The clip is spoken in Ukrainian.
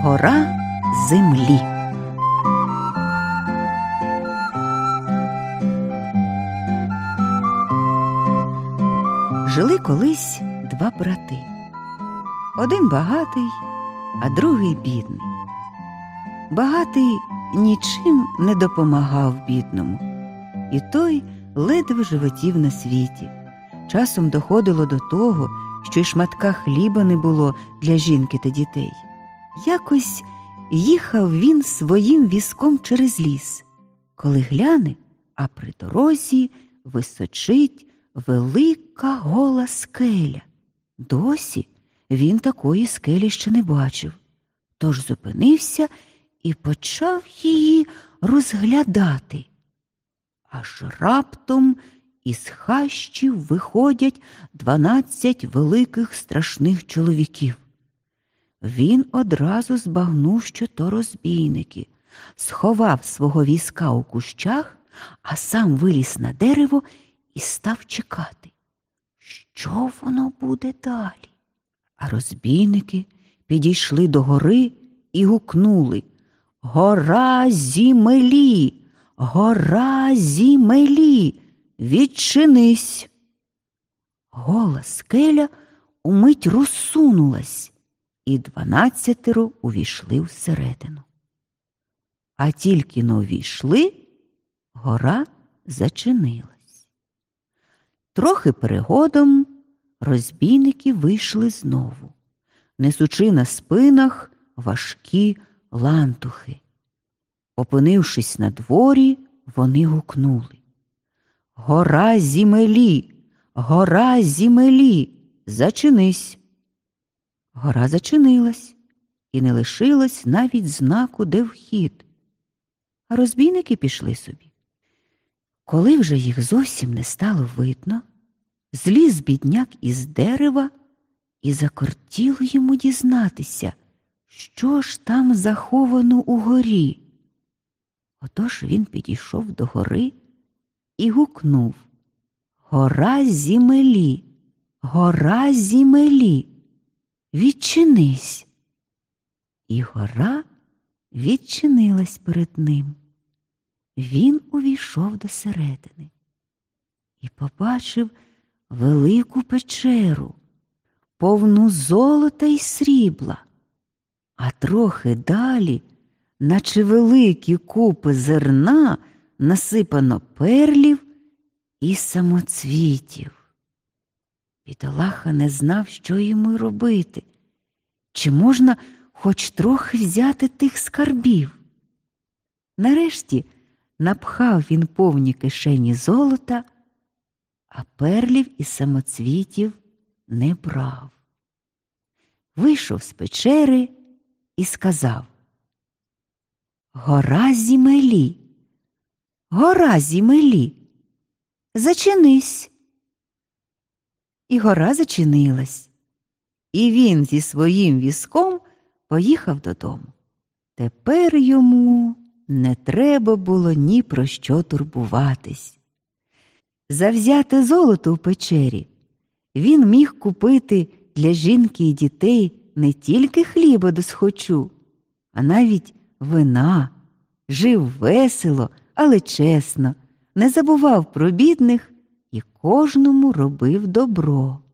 Гора землі. Жили колись два брати. Один багатий, а другий бідний. Багатий нічим не допомагав бідному, і той ледве животів на світі. Часом доходило до того, що й шматка хліба не було для жінки та дітей. Якось їхав він своїм візком через ліс, коли гляне, а при дорозі височить велика гола скеля. Досі він такої скелі ще не бачив, тож зупинився і почав її розглядати. Аж раптом із хащів виходять 12 великих страшних чоловіків. Він одразу збагнув, що то розбійники, сховав свого візка у кущах, а сам виліз на дерево і став чекати, що воно буде далі. А розбійники підійшли до гори і гукнули: «Гора Зімелі! Гора Зімелі! Відчинись!» Гола скеля умить розсунулась, і 12 увійшли всередину. А тільки-но увійшли, гора зачинилась. Трохи перегодом розбійники вийшли знову, несучи на спинах важкі лантухи. Опинившись на дворі, вони гукнули: «Гора Зімелі! Гора Зімелі! Зачинись!» Гора зачинилась, і не лишилось навіть знаку, де вхід. А розбійники пішли собі. Коли вже їх зовсім не стало видно, зліз бідняк із дерева і закортіло йому дізнатися, що ж там заховано у горі. Отож він підійшов до гори і гукнув: «Гора Зімелі! Гора Зімелі! Відчинись!» І гора відчинилась перед ним. Він увійшов до середини і побачив велику печеру, повну золота й срібла, а трохи далі, наче великі купи зерна, насипано перлів і самоцвітів. Бідолаха не знав, що йому й робити. Чи можна хоч трохи взяти тих скарбів? Нарешті напхав він повні кишені золота, а перлів і самоцвітів не брав. Вийшов з печери і сказав: «Гора Зімелі! Гора Зімелі! Зачинись!» І гора зачинилась, і він зі своїм візком поїхав додому. Тепер йому не треба було ні про що турбуватись. За взяте золото в печері він міг купити для жінки і дітей не тільки хліба досхочу, а навіть вина. Жив весело, але чесно, не забував про бідних і кожному робив добро.